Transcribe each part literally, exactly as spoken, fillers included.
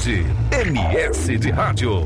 Cidade, M S de Rádio.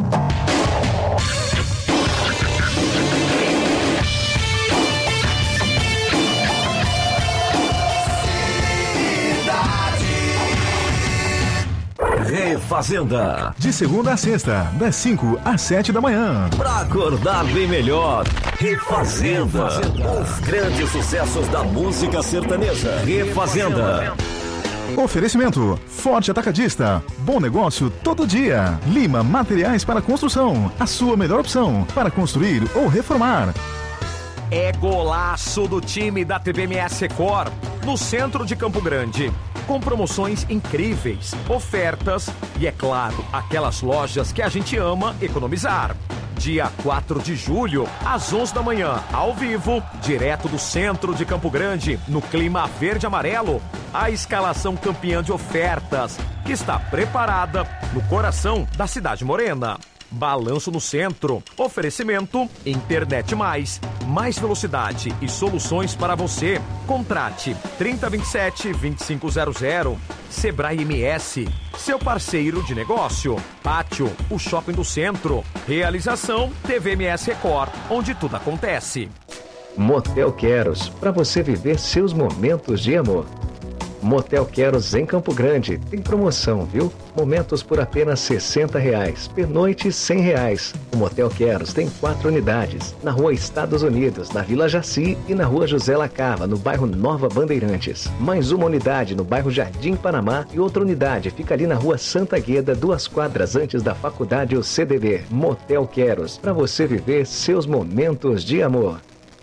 Refazenda. De segunda a sexta, das cinco às sete da manhã. Pra acordar bem melhor. Refazenda. Os grandes sucessos da música sertaneja. Refazenda. Oferecimento: Forte Atacadista. Bom negócio todo dia. Lima Materiais para Construção. A sua melhor opção para construir ou reformar. É golaço do time da T V M S Record, no centro de Campo Grande. Com promoções incríveis, ofertas e, é claro, aquelas lojas que a gente ama economizar. Dia quatro de julho, às onze da manhã, ao vivo, direto do centro de Campo Grande, no clima verde e amarelo, a escalação campeã de ofertas, que está preparada no coração da cidade morena. Balanço no centro. Oferecimento: Internet Mais, mais velocidade e soluções para você. Contrate trinta, vinte e sete, vinte e cinco zero zero. Sebrae M S, seu parceiro de negócio. Pátio, o shopping do centro. Realização: T V M S Record, onde tudo acontece. Motel Queros, para você viver seus momentos de amor. Motel Queros em Campo Grande. Tem promoção, viu? Momentos por apenas sessenta reais. Pernoite, cem reais. O Motel Queros tem quatro unidades. Na rua Estados Unidos, na Vila Jaci e na rua José Lacava, no bairro Nova Bandeirantes. Mais uma unidade no bairro Jardim Panamá e outra unidade fica ali na rua Santa Gueda, duas quadras antes da faculdade O C D B. Motel Queros, para você viver seus momentos de amor.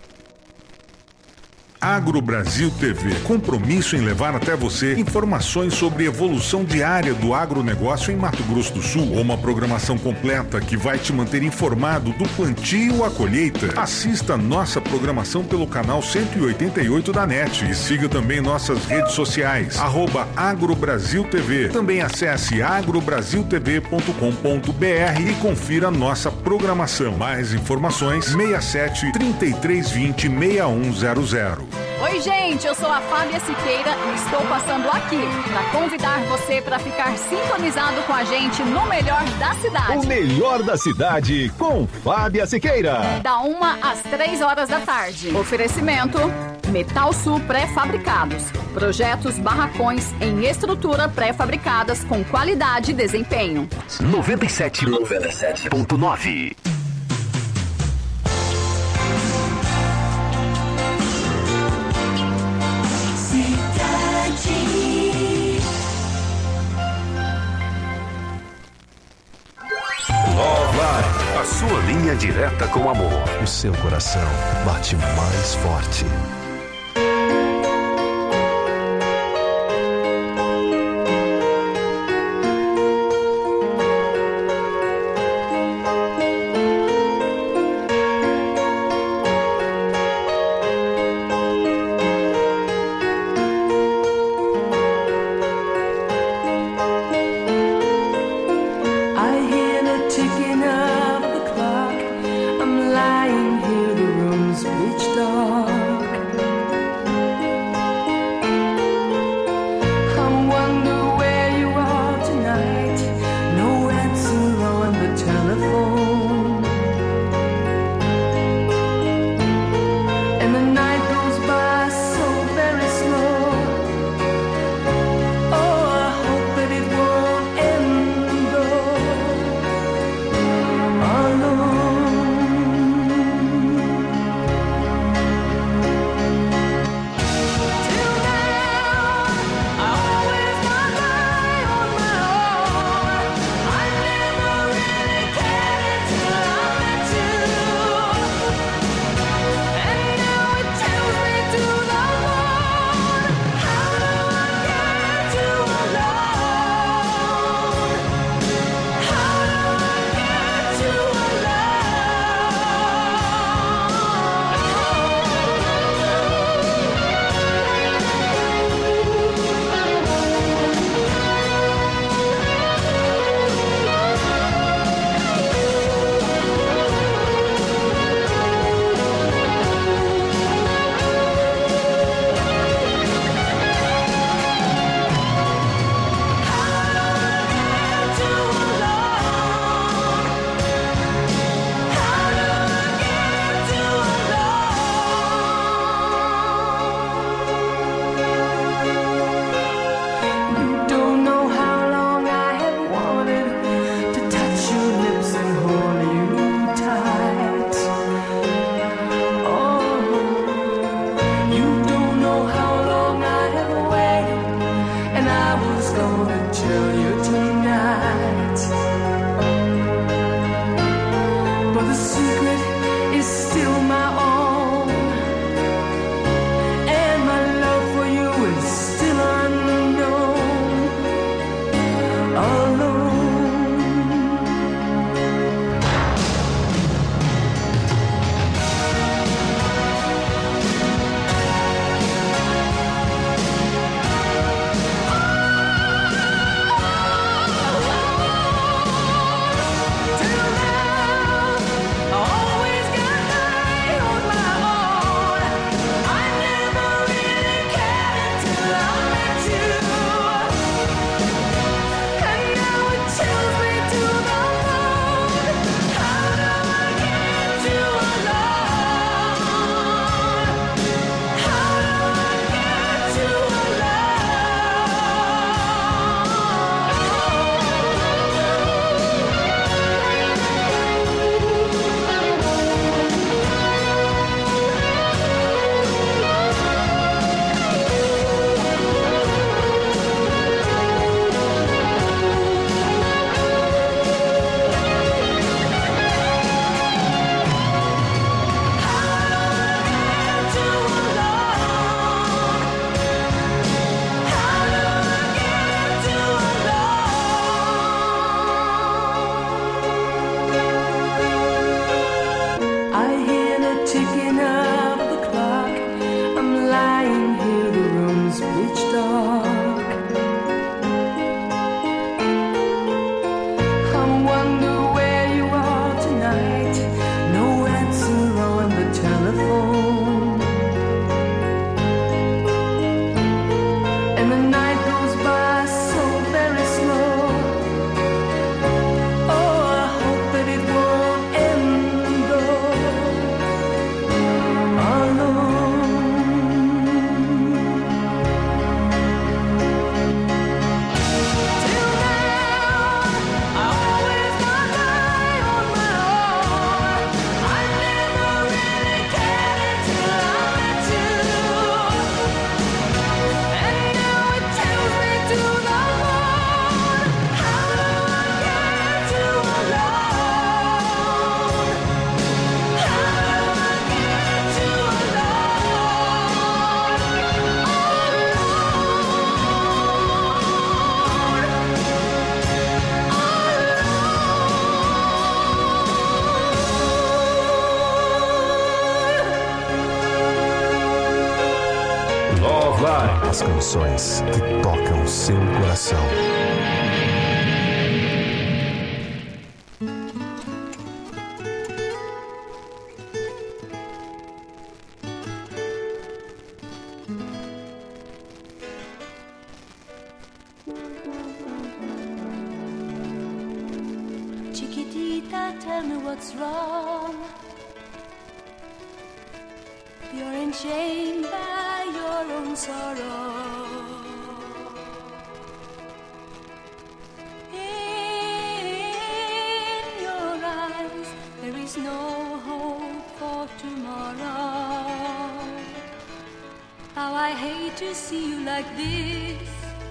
Agro Brasil T V, compromisso em levar até você informações sobre evolução diária do agronegócio em Mato Grosso do Sul. Uma programação completa que vai te manter informado do plantio à colheita. Assista nossa programação pelo canal cento e oitenta e oito da N E T e siga também nossas redes sociais, arroba Agro Brasil T V. Também acesse agro brasil t v ponto com ponto b r e confira nossa programação. Mais informações, seis sete, três três dois zero, seis um zero zero. Oi, gente, eu sou a Fábia Siqueira e estou passando aqui para convidar você para ficar sintonizado com a gente no melhor da cidade. O melhor da cidade com Fábia Siqueira. Da uma às três horas da tarde. Oferecimento: Metal Sul Pré-Fabricados. Projetos barracões em estrutura pré-fabricadas com qualidade e desempenho. noventa e sete ponto nove. Nova, a sua linha direta com amor. O seu coração bate mais forte. Lying here, the room's pitch dark. Love Live. As canções que tocam seu coração. Chiquitita, tell me what's wrong. You're enchained by your own sorrow. In your eyes, there is no hope for tomorrow. How I hate to see you like this.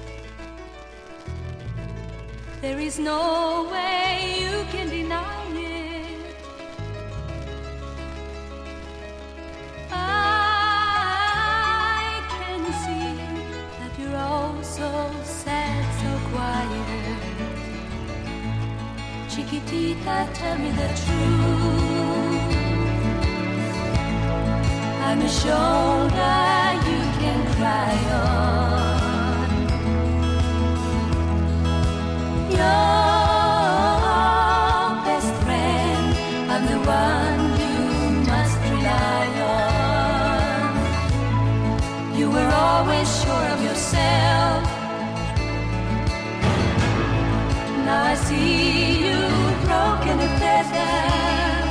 There is no way you can deny it. I can see that you're all so sad, so quiet. Chiquitita, tell me the truth. I'm a shoulder you can cry on. Your best friend, I'm the one you must rely on. You were always sure of yourself. Now I see you broken to pieces.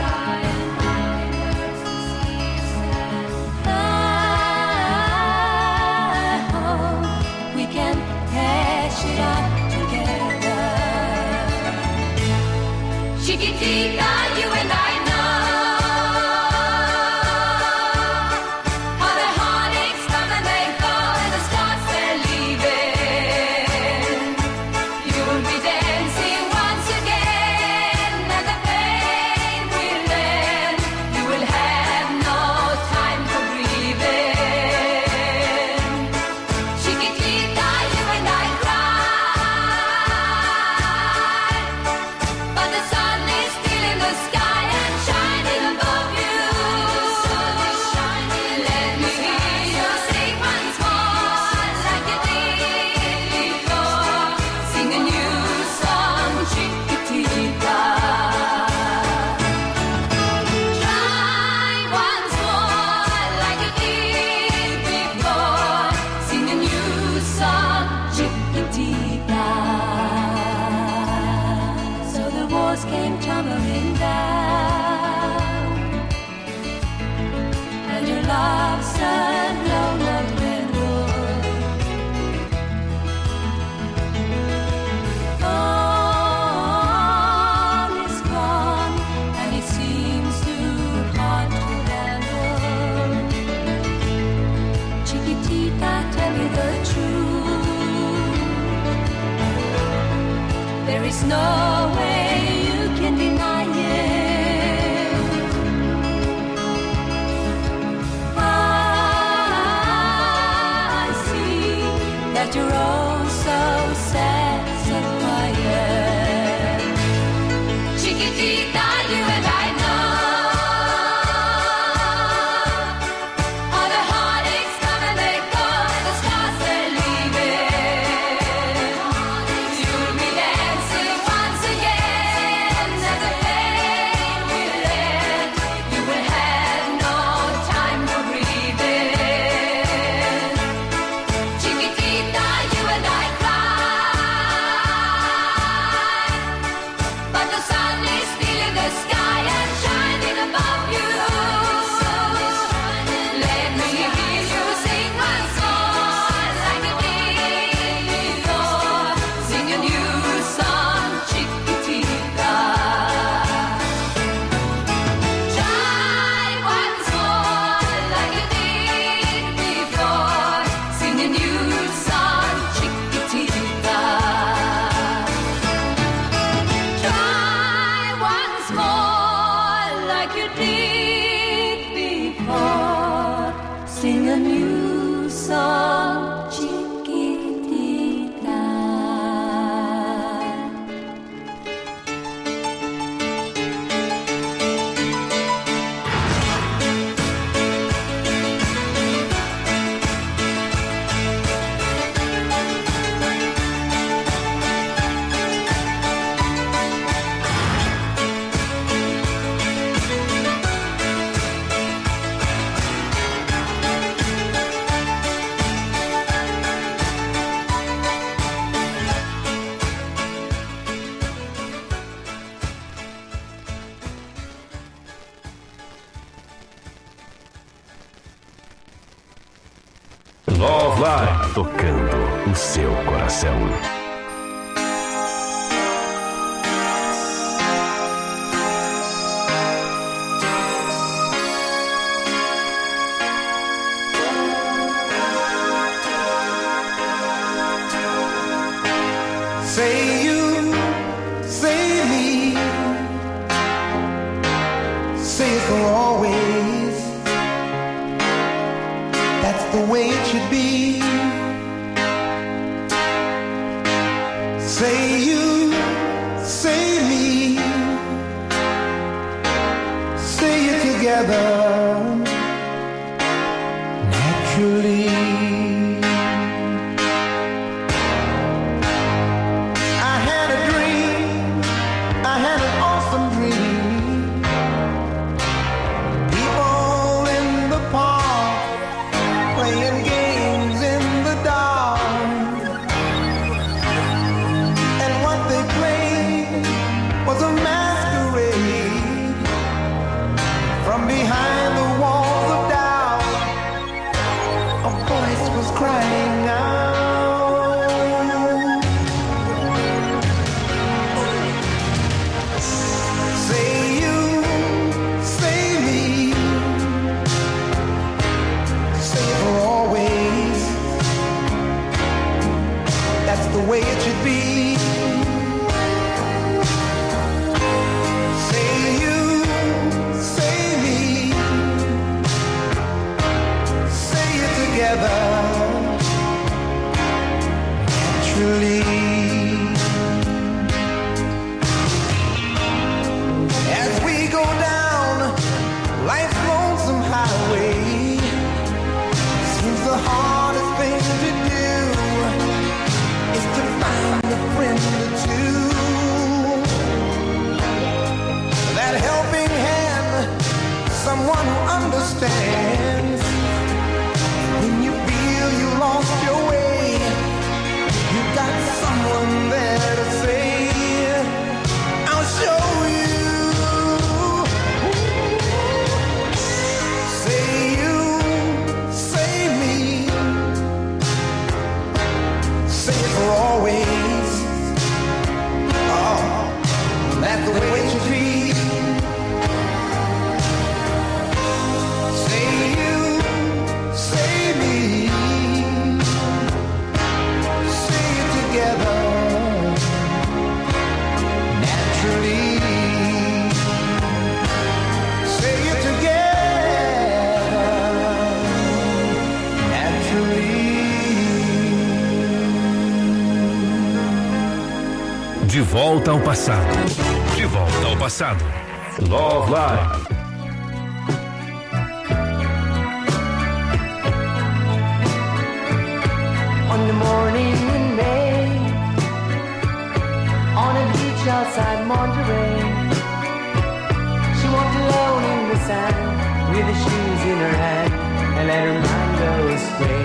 I hope we can patch it up. Chiquitita, you and I know how the heartaches come and they go and the stars they're leaving. You'll be dancing once again and the pain will end. You will have no time for breathing. Chiquitita, you and I cry, but the sun in the sky and shining above you. Let me hear you sing once more like you did before. Sing a new song, Chiquitita. Try once more like you did before. Sing a new song, Chiquitita. So the walls came tumbling down, and your love's a blown up railroad. All is gone, and it seems too hard to handle. Chiquitita, tell me the truth. There is no way you can deny it. I see that you're all so sad, so quiet. Chiquitita, you and I know how the heartaches come and they go and the stars they're leaving. You'll be dancing once again and the pain will end. You will have no time for breathing. Chiquitita, you and I cry, but the sun is still in Love Live, tocando o seu coração. Say you, say me, say it for always. That's the way it should be. Say you, say me, say it together, naturally. De volta ao passado. De volta ao passado. Love Live. On the morning in May, on a beach outside Monterey, she walked alone in the sand with her shoes in her hand and let her mind go astray.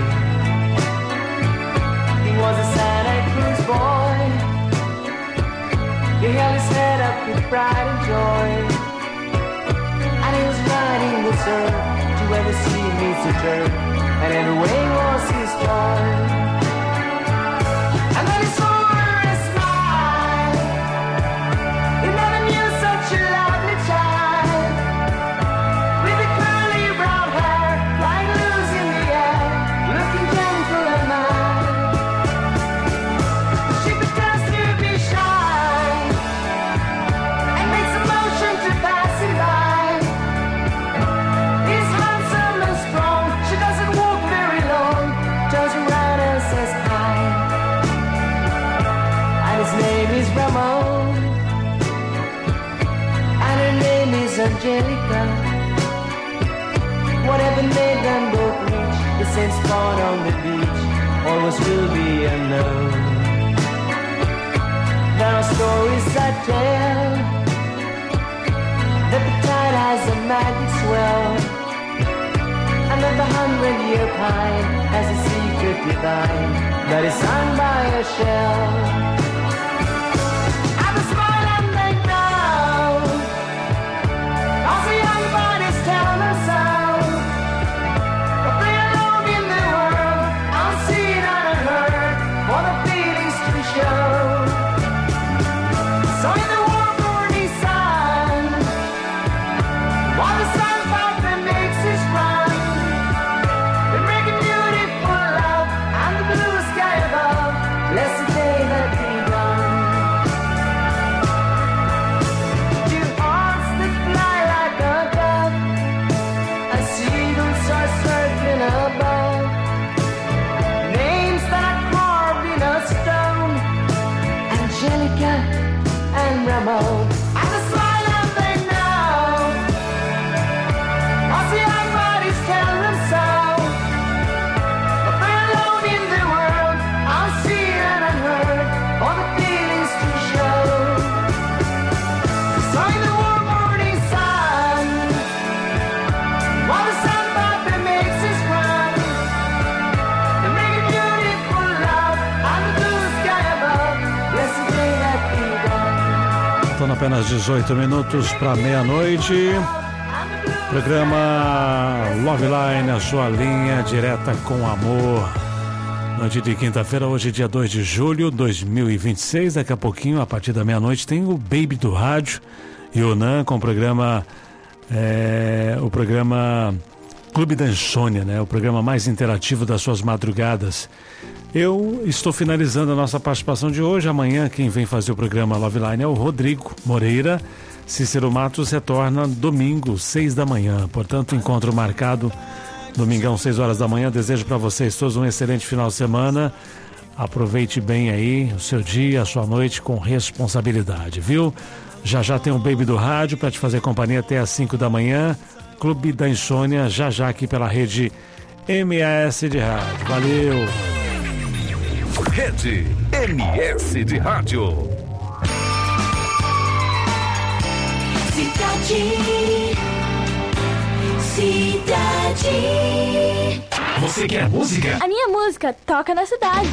He was a Santa Cruz boy. He held his head up with pride and joy, and he was riding the surf to where the sea meets the turf, and every wave was his joy. And then he saw her and smiled. He never knew such a lovely child, with the curly brown hair lying loose in the air, looking gentle and mild. She pretends to be shy and makes a motion to pass him by. He's handsome and strong. She doesn't walk very long, turns around and says hi. And his name is Ramon, and her name is Angelica. Whatever made them both reach the same spot on the beach always will be unknown. There are stories that tell that the tide has a magic swell, and that the hundred-year pine has a secret divine that is sung by a shell. And the smile and they know, as the young bodies tell themselves, but they alone in the world, I'll see Faltando apenas dezoito minutos para meia-noite. Programa Love Line, a sua linha direta com amor. Noite de quinta-feira, hoje dia dois de julho de dois mil e vinte e seis. Daqui a pouquinho, a partir da meia-noite, tem o Baby do Rádio e o Nan com o programa, é, o programa Clube da Insônia, né? O programa mais interativo das suas madrugadas. Eu estou finalizando a nossa participação de hoje. Amanhã quem vem fazer o programa Love Line é o Rodrigo Moreira. Cícero Matos retorna domingo, seis da manhã. Portanto, encontro marcado domingão, seis horas da manhã. Desejo para vocês todos um excelente final de semana. Aproveite bem aí o seu dia, a sua noite com responsabilidade, viu? Já já tem um Baby do Rádio para te fazer companhia até às cinco da manhã. Clube da Insônia, já já aqui pela rede M S de Rádio. Valeu! Rede M S de Rádio. Cidade, cidade. Você quer música? A minha música toca na cidade.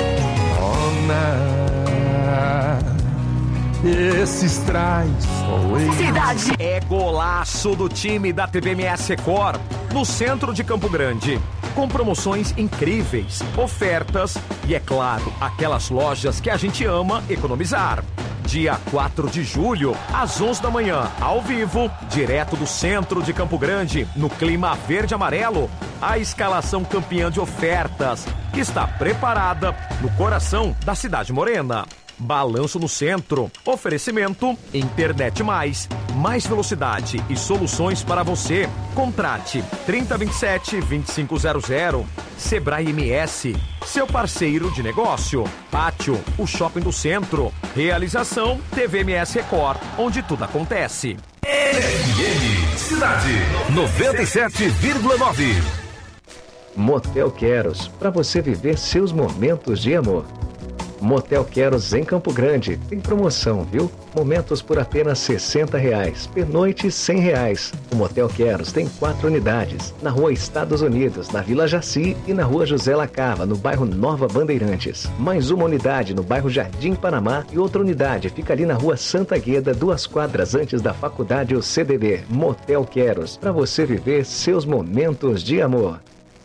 Esses traz Cidade é golaço do time da T V M S Record no centro de Campo Grande, com promoções incríveis, ofertas e, é claro, aquelas lojas que a gente ama economizar. Dia quatro de julho, às onze da manhã, ao vivo, direto do centro de Campo Grande, no clima verde-amarelo, a escalação campeã de ofertas, que está preparada no coração da cidade morena. Balanço no centro, oferecimento, internet mais, mais velocidade e soluções para você. Contrate trinta vinte e sete, vinte e cinco zero zero. Sebrae M S, seu parceiro de negócio. Pátio, o shopping do centro. Realização T V M S Record, onde tudo acontece. F M Cidade noventa e sete vírgula nove. Motel Queros, para você viver seus momentos de amor. Motel Queros em Campo Grande. Tem promoção, viu? Momentos por apenas sessenta reais. Pernoite cem reais. O Motel Queros tem quatro unidades. Na rua Estados Unidos, na Vila Jaci e na rua José Lacava, no bairro Nova Bandeirantes. Mais uma unidade no bairro Jardim Panamá e outra unidade fica ali na rua Santa Gueda, duas quadras antes da faculdade U C D B. Motel Queros, para você viver seus momentos de amor.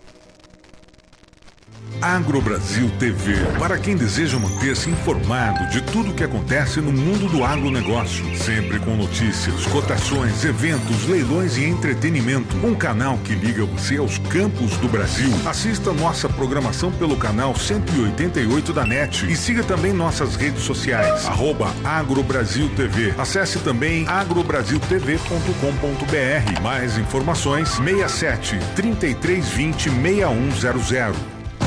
Agrobrasil T V, para quem deseja manter-se informado de tudo o que acontece no mundo do agronegócio, sempre com notícias, cotações, eventos, leilões e entretenimento. Um canal que liga você aos campos do Brasil. Assista nossa programação pelo canal cento e oitenta e oito da NET e siga também nossas redes sociais, arroba Agrobrasil T V. Acesse também agrobrasil t v ponto com ponto b r. Mais informações, seis sete, trinta e três vinte, seis um zero zero.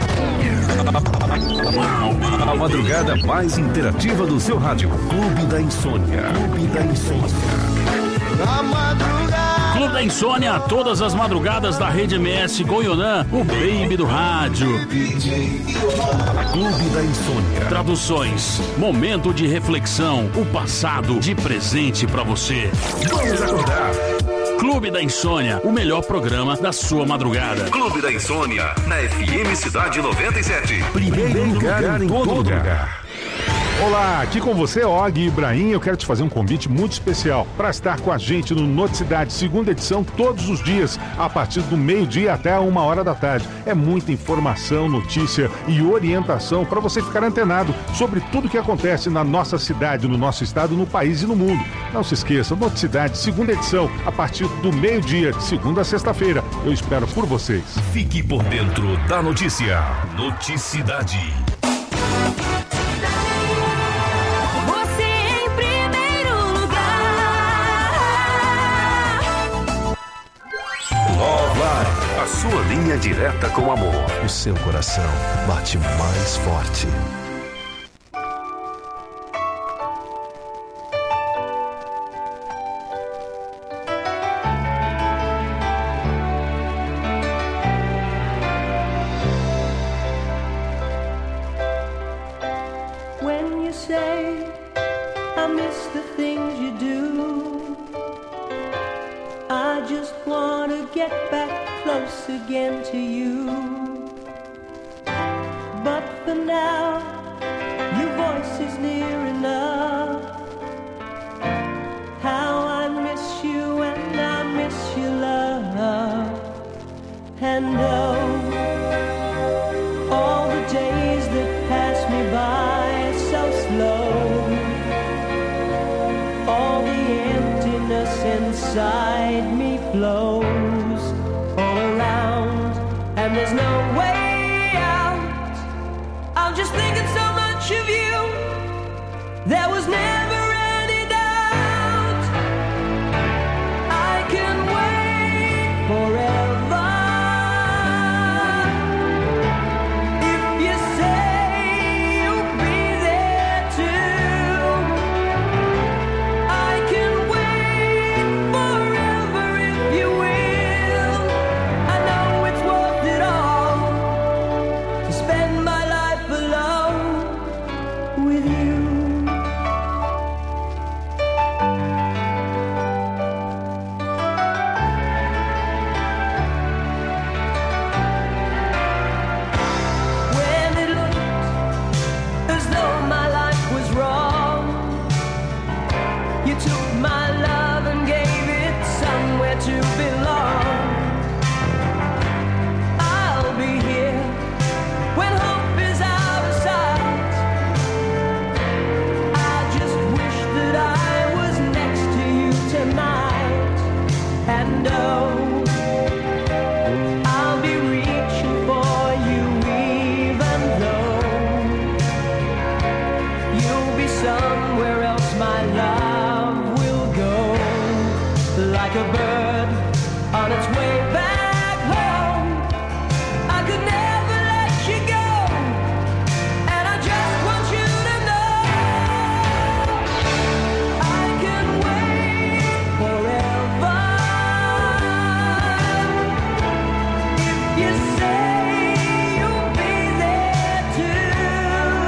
A madrugada mais interativa do seu rádio. Clube da Insônia. Clube da Insônia. Clube da Insônia, todas as madrugadas da Rede M S Goianã, o Baby do Rádio. Clube da Insônia. Traduções, momento de reflexão, o passado de presente pra você. Vamos acordar. Clube da Insônia, o melhor programa da sua madrugada. Clube da Insônia, na F M Cidade noventa e sete. Primeiro lugar em todo lugar. Olá, aqui com você, Og Ibrahim. Eu quero te fazer um convite muito especial para estar com a gente no Noticidade, segunda edição, todos os dias, a partir do meio-dia até uma hora da tarde. É muita informação, notícia e orientação para você ficar antenado sobre tudo que acontece na nossa cidade, no nosso estado, no país e no mundo. Não se esqueça, Noticidade, segunda edição, a partir do meio-dia, de segunda a sexta-feira. Eu espero por vocês. Fique por dentro da notícia. Noticidade. A sua linha direta com amor. O seu coração bate mais forte. When you say I miss the things you do, I just want to get back close again to you. But for now, your voice is near enough. All the days that pass me by so slow, all the emptiness inside me flows all around, and there's no way out. I'm just thinking so much of you. There was never any doubt. I can wait forever. If you say you'll be there too, I can wait forever if you will. I know it's worth it all to spend my life alone with you. When it looked as though my life was wrong, you took my love and gave it somewhere to belong. I'll be here when hope is out of sight. I just wish that I was next to you tonight. And oh, I'll be reaching for you even though you'll be somewhere else. My love will go like a bird on its way back home. I could never let you go, and I just want you to know I can wait forever. If you say you'll be there too,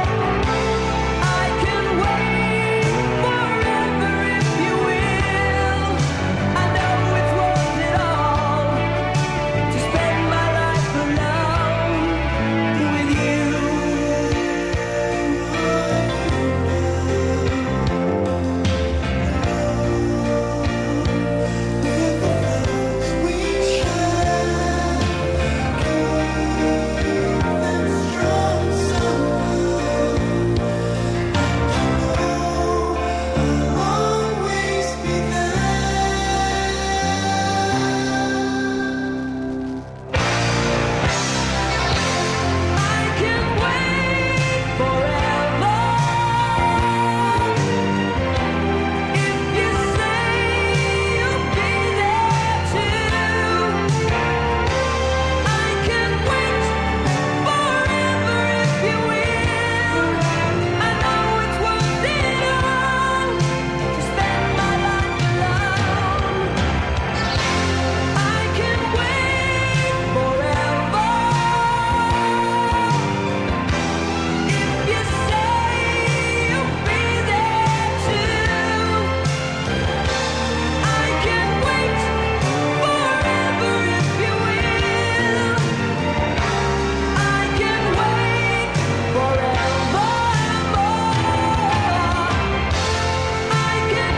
I can wait forever if you will. I know it's worth it all to spend my life alone with you. I can wait forever. If you say you'll be there too, I can wait forever if you will. I know it's worth it all to spend my life alone. I can wait forever. If you say you'll be there too, I can wait forever if you will. I can wait forever I can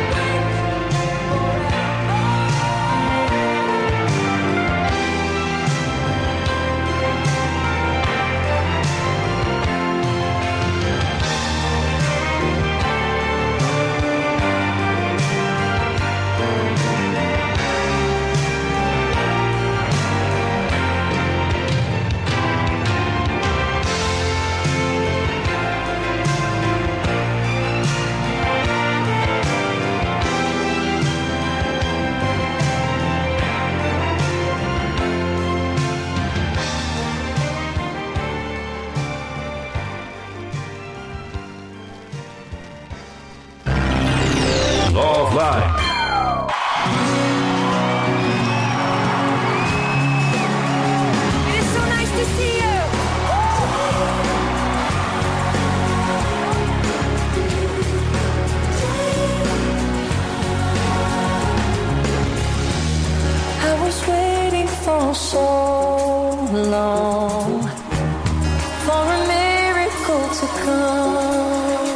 Love Live. It's so nice to see you. I was waiting for so long for a miracle to come.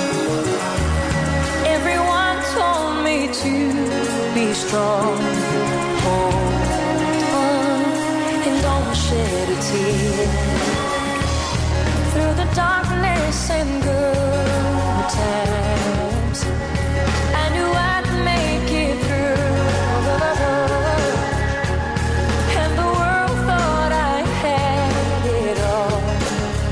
Everyone told me to be strong. Hold on and don't shed a tear.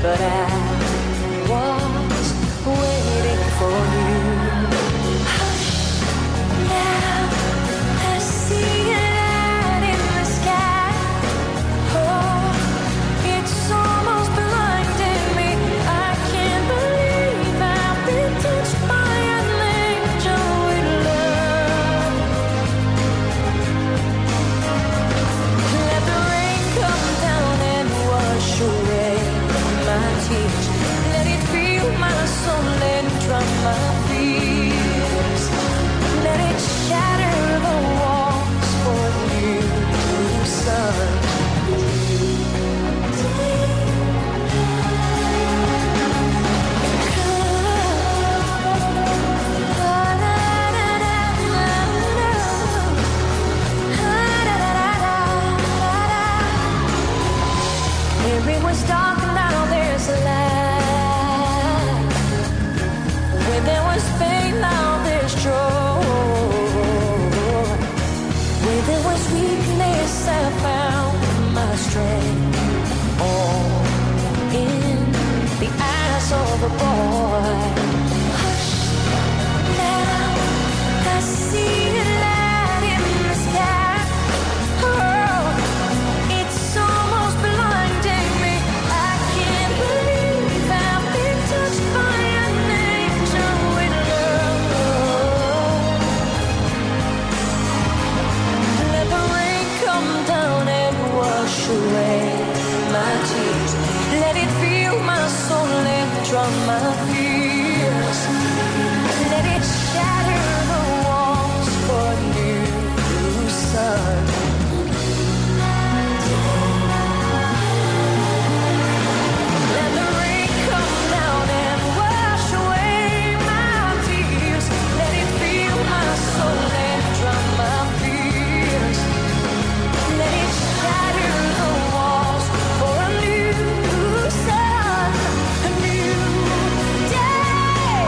but I was waiting for you. Hush, now I see a light in the sky. Oh, it's almost blinding me. I can't believe I've been touched by an angel with love. Let the rain come down and wash away my tears. Let it fill my soul and drum my fears. Let it shatter the walls for you, sun. It was dark and now there's light. When there was pain, now there's joy. Where there was weakness, I found my strength. All in the eyes of a boy. Hush, now I see a light in the sky. Oh, it's almost blinding me. I can't believe I've been touched by an angel with love. Let the rain come down and wash away my tears. Let it fill my soul and drum my fears. Let it shatter the walls for you, sun. Let the rain come down and wash away my tears. Let it fill my soul and drum my fears. Let it shatter the walls for a new sun, a new day.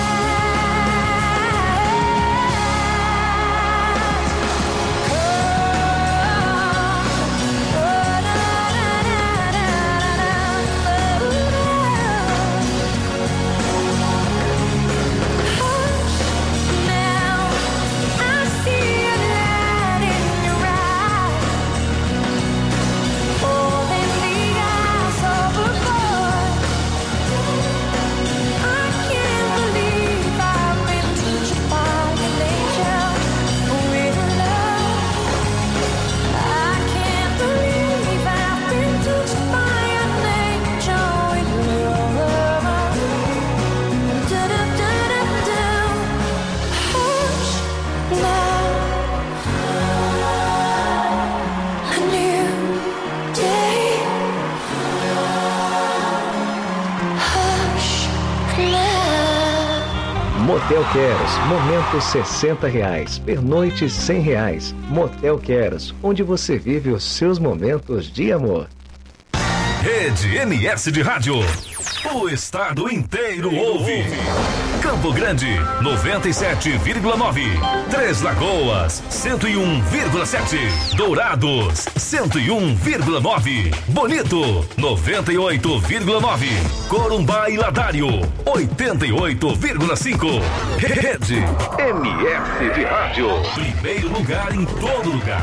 Motel Queros, momentos sessenta reais, pernoite cem reais. Motel Queros, onde você vive os seus momentos de amor. Rede M S de Rádio. O estado inteiro ouve. Campo Grande, noventa e sete vírgula nove. Três Lagoas, cento e um vírgula sete. Dourados, cento e um vírgula nove. Bonito, noventa e oito vírgula nove. Corumbá e Ladário, oitenta e oito vírgula cinco. Rede M S de Rádio. Primeiro lugar em todo lugar.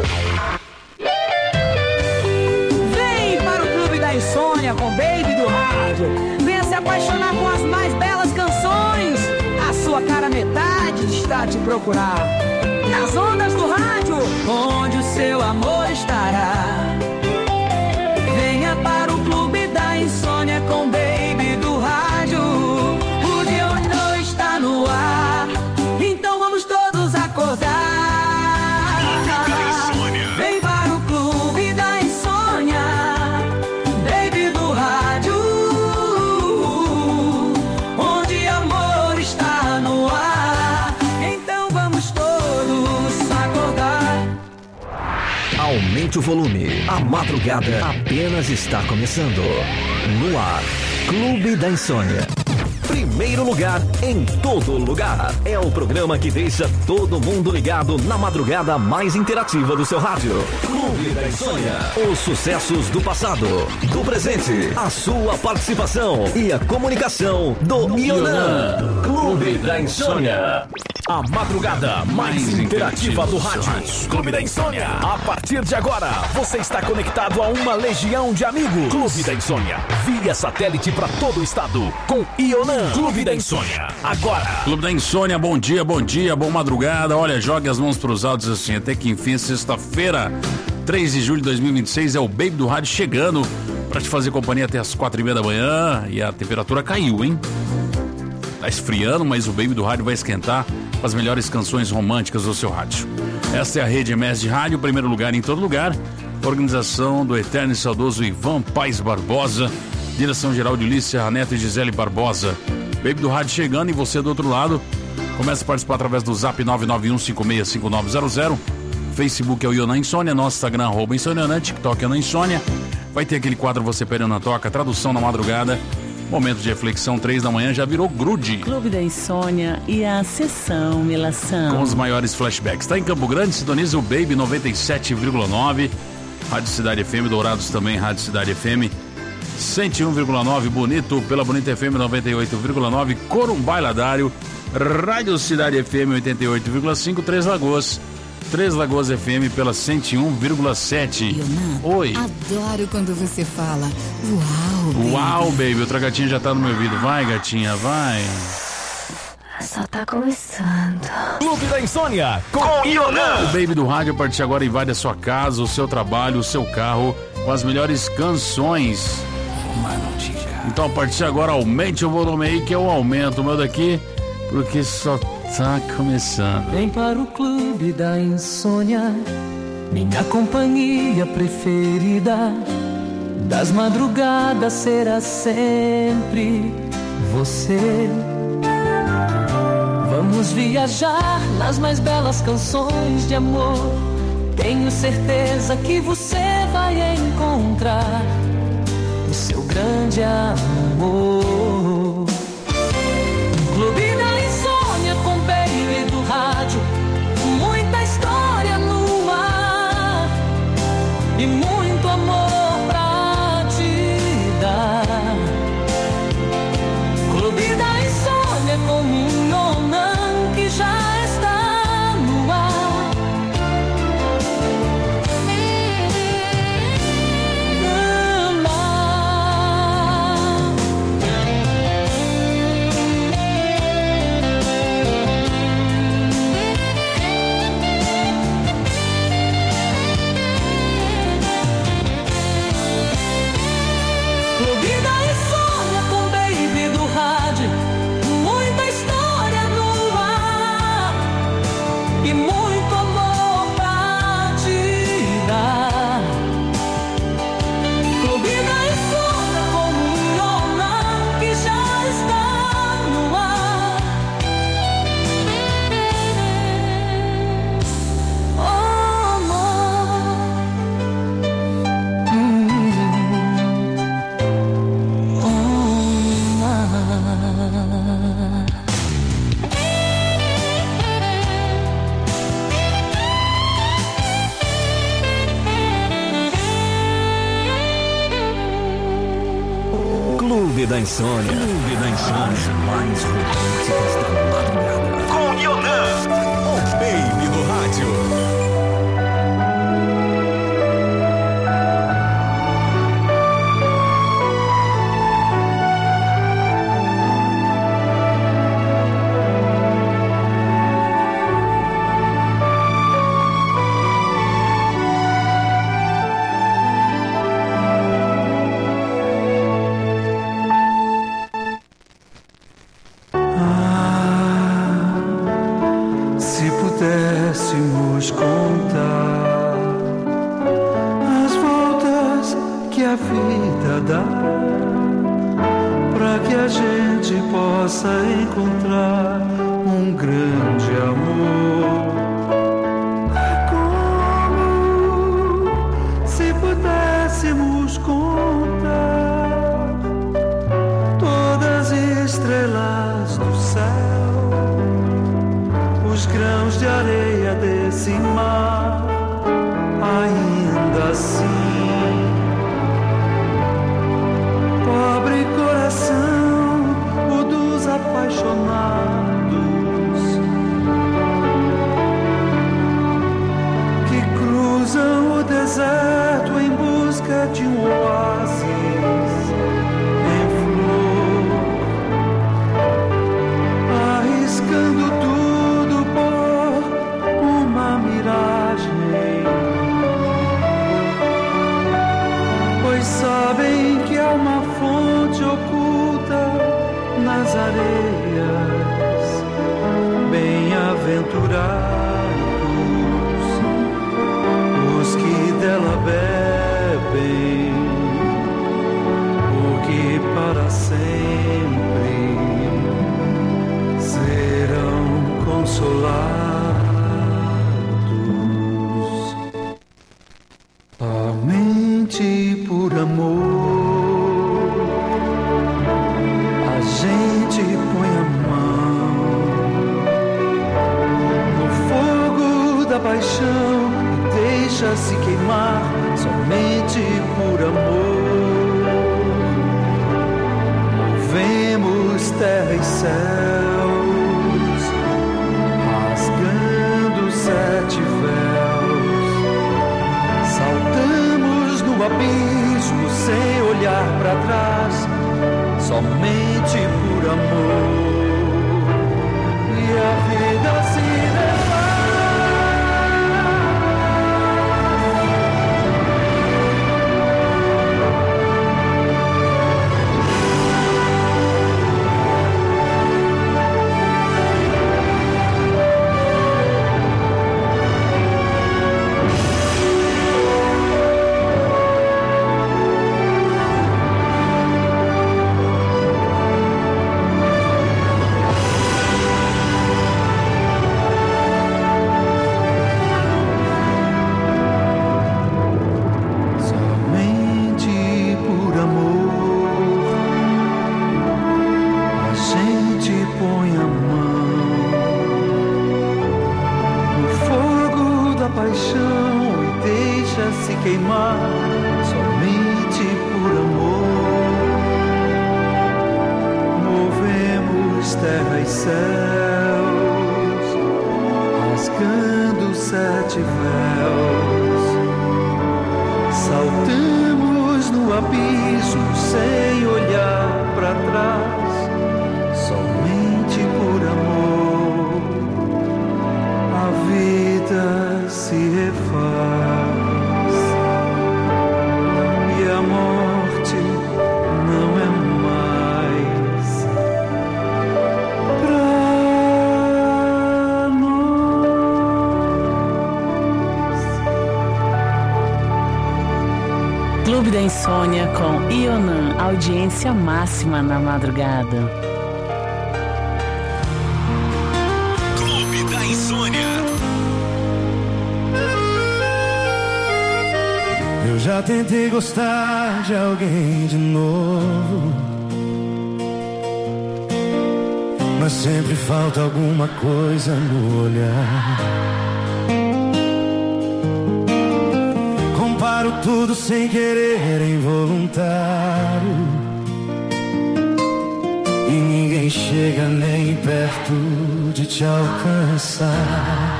Insônia com Baby do Rádio. Venha se apaixonar com as mais belas canções. A sua cara metade está a te procurar. Nas ondas do rádio, onde o seu amor estará. Venha para o Clube da Insônia com Baby do Rádio. O dia não está no ar, então vamos todos acordar. Vem para o Clube da Insônia, Baby do Rádio, onde amor está no ar. Então vamos todos acordar. Aumente o volume. A madrugada apenas está começando. No ar, Clube da Insônia. Primeiro lugar em todo lugar. É o programa que deixa todo mundo ligado na madrugada mais interativa do seu rádio. Clube da Insônia. Os sucessos do passado, do presente, a sua participação e a comunicação do Ionan. Clube da Insônia. A madrugada mais interativa do rádio. Clube da Insônia. A partir de agora, você está conectado a uma legião de amigos. Clube da Insônia. Via satélite para todo o estado. Com Ionan. Clube da Insônia. Agora. Clube da Insônia, bom dia, bom dia, boa madrugada. Olha, jogue as mãos pros altos assim, até que enfim, sexta-feira, três de julho de dois mil e vinte e seis, é o Baby do Rádio chegando para te fazer companhia até as quatro e meia da manhã. E a temperatura caiu, hein? Tá esfriando, mas o Baby do Rádio vai esquentar com as melhores canções românticas do seu rádio. Esta é a Rede M S de Rádio, primeiro lugar em todo lugar. Organização do eterno e saudoso Ivan Paes Barbosa. Direção geral de Lícia Neto e Gisele Barbosa. Baby do Rádio chegando e você do outro lado. Começa a participar através do zap nove nove um cinco seis cinco nove zero zero. Facebook é o Ionan Insônia, nosso Instagram arroba Insônia, TikTok é Ionan Insônia. Vai ter aquele quadro Você Perdeu na Toca, tradução na madrugada. Momento de reflexão, três da manhã, já virou grude. Clube da Insônia e a sessão Melação. Com os maiores flashbacks. Está em Campo Grande, sintoniza o Baby noventa e sete vírgula nove. Rádio Cidade F M, Dourados também, Rádio Cidade F M. cento e um vírgula nove, Bonito, pela Bonita F M noventa e oito vírgula nove. Corumbá e Ladário, Rádio Cidade F M oitenta e oito vírgula cinco. Três Lagoas. Três Lagoas F M pela cento e um vírgula sete. Ionan, oi. Adoro quando você fala uau, baby. Uau, baby. Outra gatinha já tá no meu ouvido. Vai, gatinha, vai. Só tá começando. Clube da Insônia com Ionan. O Baby do Rádio a partir de agora invade a sua casa, o seu trabalho, o seu carro com as melhores canções. Então a partir de agora aumente o volume aí que eu aumento o meu daqui porque só tá começando. Vem para o Clube da Insônia, minha companhia preferida. Das madrugadas será sempre você. Vamos viajar nas mais belas canções de amor. Tenho certeza que você vai encontrar o seu grande amor. Clube da Insônia com Baby do Rádio. Muita história no ar e muito amor pra te dar. Clube da Insônia com Ionan que já está no ar. Clube da Insônia. Clube da Insônia. As mais românticas da madrugada. Com Ionan, o Baby do Rádio. Estrela das areias, bem-aventurados os que dela bebem, porque para sempre serão consolados. Somente por amor a gente põe a mão no fogo da paixão e deixa-se queimar. Somente por amor movemos terra e céus, rasgando sete véus, saltamos no abismo sem olhar para trás. Somente por amor e a vida se leva. Queimar somente por amor, movemos terra e céus, rasgando sete véus, saltamos no abismo sem olhar para trás. Somente por amor a vida se refaz. Clube da Insônia com Ionan, audiência máxima na madrugada. Clube da Insônia. Eu já tentei gostar de alguém de novo, mas sempre falta alguma coisa no olhar. Comparo tudo sem querer, involuntário, e ninguém chega nem perto de te alcançar.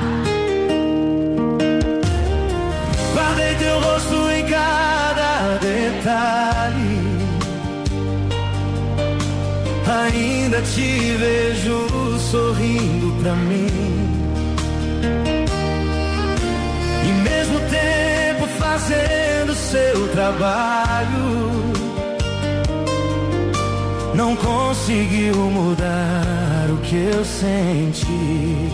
Guardei teu rosto em cada detalhe, ainda te vejo sorrindo pra mim, e mesmo tempo fazendo seu trabalho, não conseguiu mudar o que eu senti.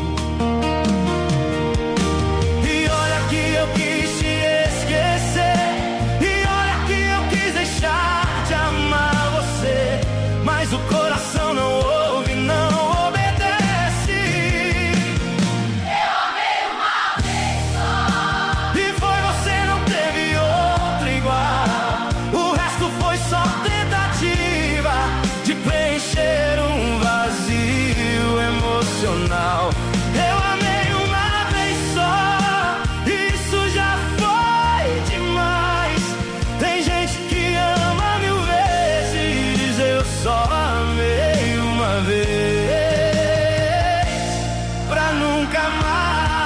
E olha que eu quis te esquecer, e olha que eu quis deixar de amar você, mas o coração não ouve, não obedece. Eu amei uma vez só, e foi você, não teve outra igual. O resto foi só tentativa de preencher um vazio emocional. Eu amei uma vez só, isso já foi demais. Tem gente que ama mil vezes, eu só amei uma vez, pra nunca mais.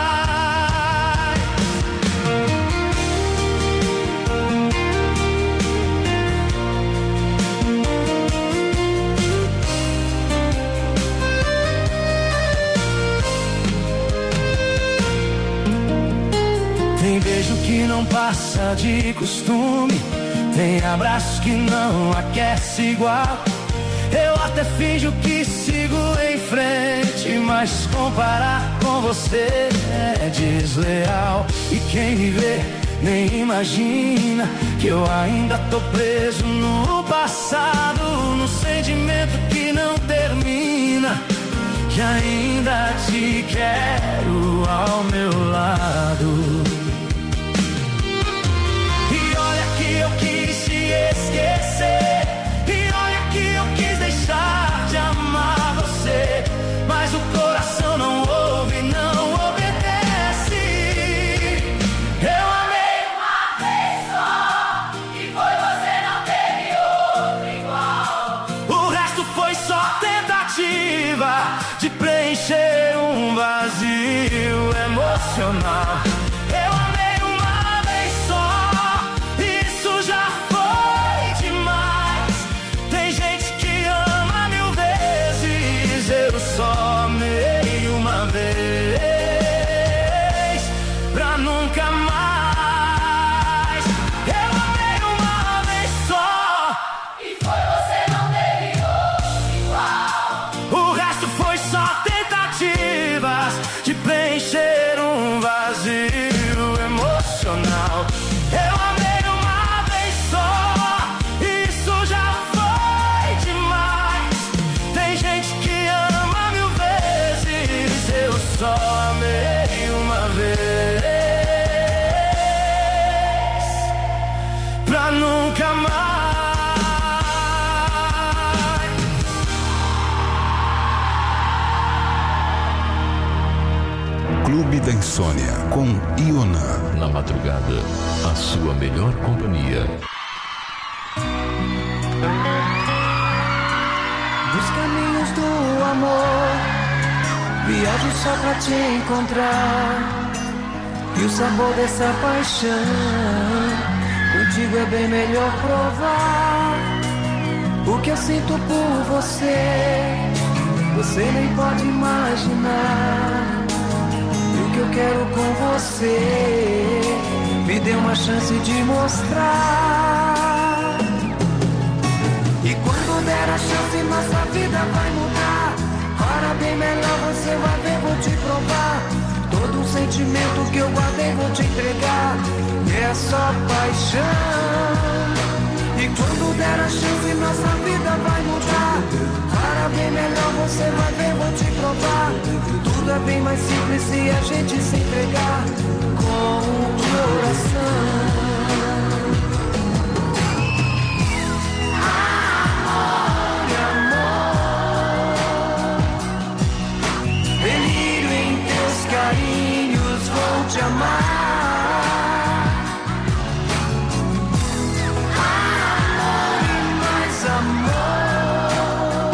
Tem beijo que não passa de costume, tem abraço que não aquece igual. Eu até finjo que sigo em frente, mas comparar com você é desleal. E quem me vê nem imagina que eu ainda tô preso no passado, no sentimento que não termina, que ainda te quero ao meu lado. E olha que eu quis te esquecer, e olha que eu quis deixar de amar você, mas o coração não ouve, não obedece. Eu amei uma vez só, e foi você, não teve outro igual. O resto foi só tentativa de preencher um vazio emocional. Eu amei uma vez só, isso já foi demais. Tem gente que ama mil vezes, eu só amei uma vez, pra nunca mais. Eu amei uma vez só, e foi você, não teve outro igual. O resto foi só tentativas de preencher um vazio emocional. Eu amei uma vez só, isso já foi demais. Tem gente que ama mil vezes, eu só amei uma vez, pra nunca mais. Clube da Insônia com Ioná. Na madrugada, a sua melhor companhia. Dos caminhos do amor, viajo só pra te encontrar. E o sabor dessa paixão, contigo é bem melhor provar. O que eu sinto por você, você nem pode imaginar. E o que eu quero com você, me dê uma chance de mostrar. E quando der a chance, nossa vida vai mudar. Para bem melhor, você vai ver, vou te provar. Todo um sentimento que eu guardei, vou te entregar. E é só paixão. E quando der a chance, nossa vida vai mudar. Para bem melhor, você vai ver, vou te provar. Tudo é bem mais simples se a gente se entregar com o coração. Carinhos vou te amar. Amor e mais amor,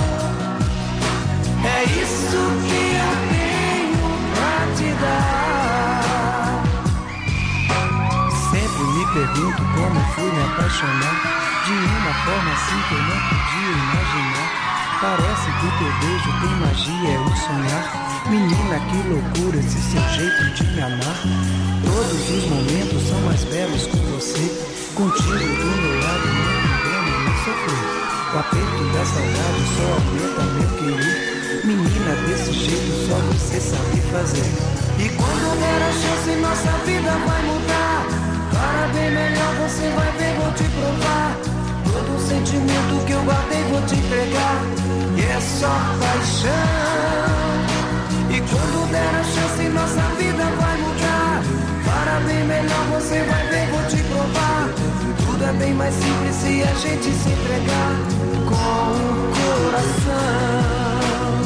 é isso que eu tenho pra te dar. Sempre me pergunto como fui me apaixonar de uma forma assim que eu não podia imaginar. Parece que o teu beijo tem magia, é o sonhar. Menina, que loucura esse seu jeito de me amar. Todos os momentos são mais belos com você. Contigo do meu lado, não me engano nem sofrer. O aperto da saudade só aumenta meu querer. Menina, desse jeito só você sabe fazer. E quando der a chance, nossa vida vai mudar. Para bem melhor, você vai ver, vou te provar. Todo o sentimento que eu guardei, vou te entregar. E é só paixão. E quando der a chance, nossa vida vai mudar. Para bem melhor, você vai ver, vou te provar. Tudo é bem mais simples se a gente se entregar com o coração.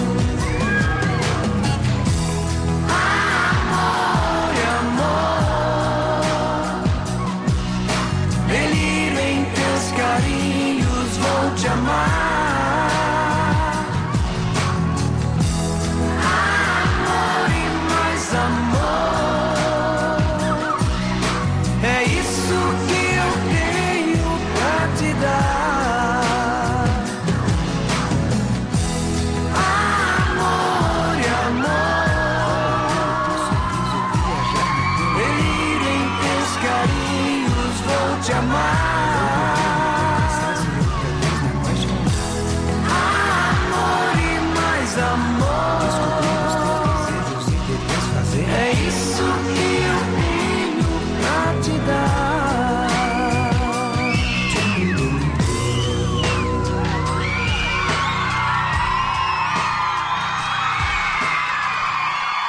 Amor e amor, delírio em teus carinhos, vou te amar. Amor, é isso que eu tenho pra te dar.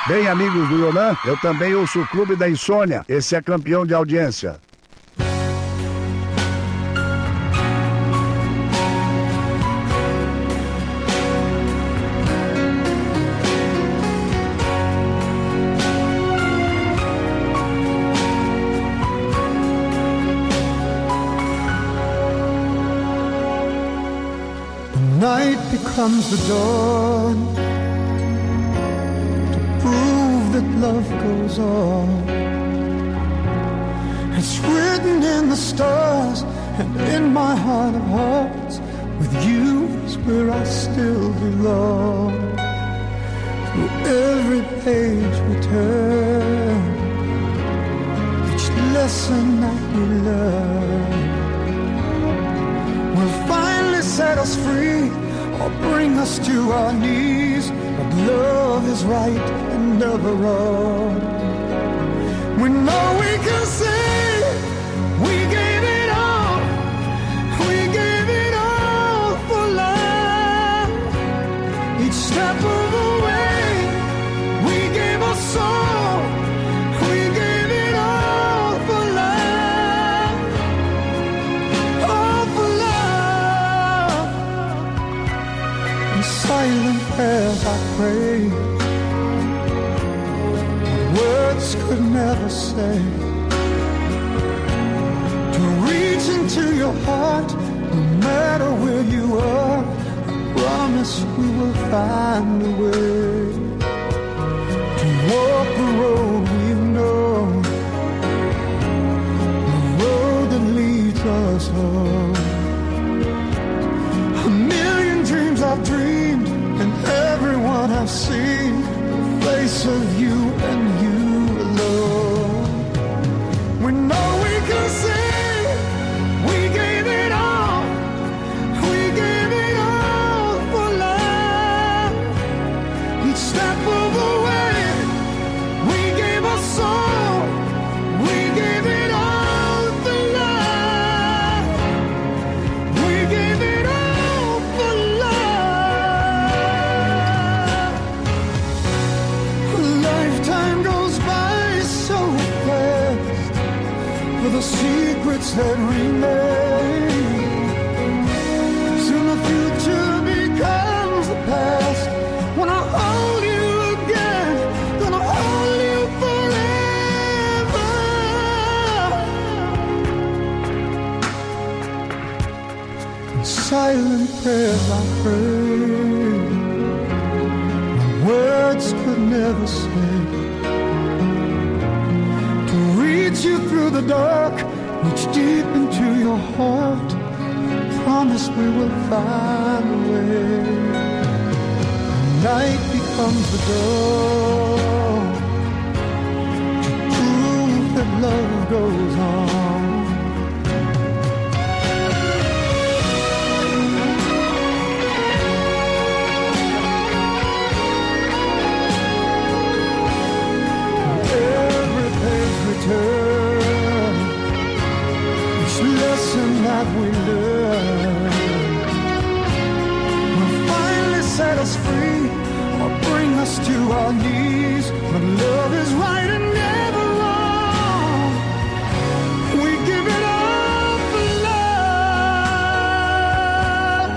Bem, amigos do Ionan, eu também ouço o Clube da Insônia. Esse é campeão de audiência. Night becomes the dawn to prove that love goes on. It's written in the stars and in my heart of hearts. With you is where I still belong. Through every page we turn, each lesson that we learn will finally set us free or bring us to our knees. But love is right and never wrong. We know we can say we gave it all. We gave it all for love. Each step of the way we gave our soul. We gave it all for love. All for love. In silent prayers I pray, words could never say. To reach into your heart, no matter where you are, I promise we will find a way to walk the road we've known, the road that leads us home. A million dreams I've dreamed, and everyone I've seen, the face of you and you alone. We know we can say we gave it all. We gave it all for love. Each step of the way we gave our soul. We gave it all for love. We gave it all for love. A lifetime goes by so fast for the secrets that remain. Soon the future becomes the past. When I hold you again, gonna hold you forever. In silent prayers I pray, my words could never say. To reach you through the dark, reach deep into your heart. Promise we will find a way. Night becomes the dawn to prove that love goes on. Every page we turn, each lesson that we learn will finally set us free or bring us to our knees. But love is right and never wrong. We give it all for love.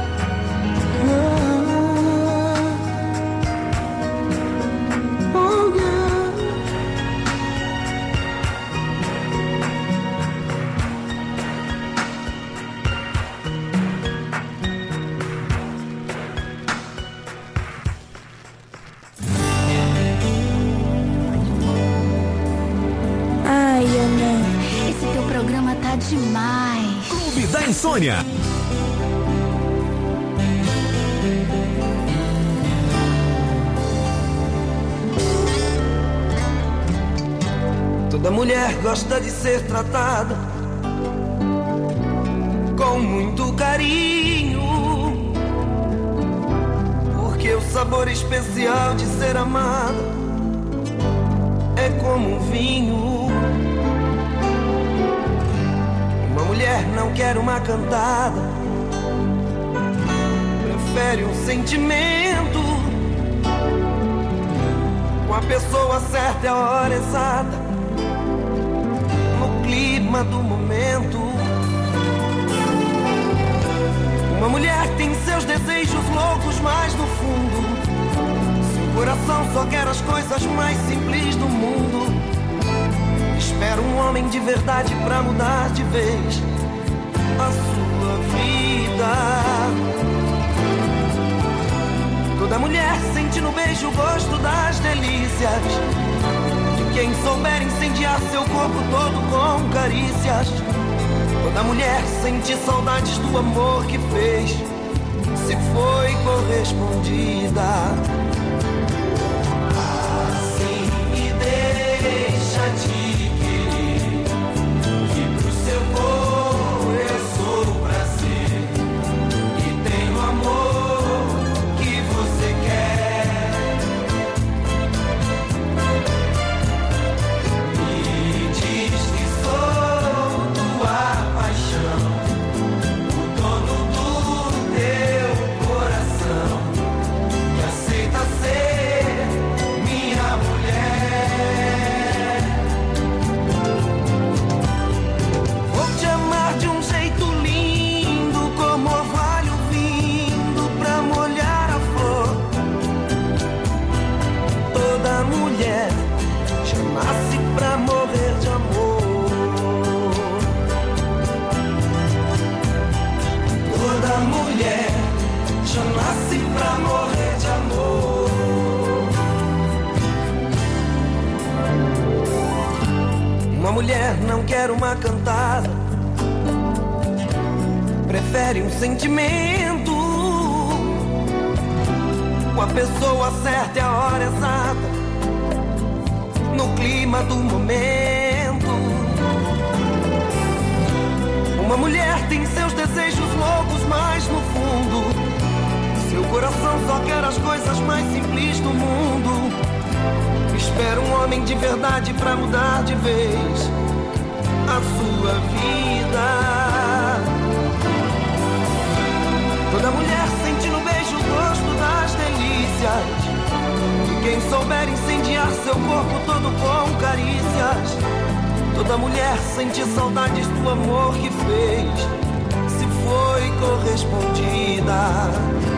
Oh, oh yeah. Ai, Ana, esse teu programa tá demais. Clube da Insônia. Toda mulher gosta de ser tratada com muito carinho, porque o sabor especial de ser amada é como um vinho. Uma mulher não quer uma cantada, prefere um sentimento. com a pessoa certa é a hora exata, no clima do momento. Uma mulher tem seus desejos loucos, mas no fundo seu coração só quer as coisas mais simples do mundo. Espera um homem de verdade pra mudar de vez a sua vida. Toda mulher sente no beijo o gosto das delícias de quem souber incendiar seu corpo todo com carícias. Toda mulher sente saudades do amor que fez, se foi correspondida. Assim me deixa te querer, que pro seu corpo eu sou prazer e tenho amor que você quer. Me diz que sou tua paixão, o dono do teu coração, que aceita ser minha mulher. Vou te amar de um jeito lindo, como orvalho vindo pra molhar a flor. Toda mulher já nasce pra morrer de amor. Toda mulher já nasce pra morrer de amor. Uma mulher não quer uma cantada, prefere um sentimento. Com a pessoa certa é a hora exata, no clima do momento. Uma mulher tem seus desejos loucos, mas no fundo seu coração só quer as coisas mais simples do mundo. Espera um homem de verdade pra mudar de vez a sua vida. Toda mulher sente no beijo o gosto das delícias de quem souber incendiar seu corpo todo com carícias. Toda mulher sente saudades do amor que fez, se foi correspondida.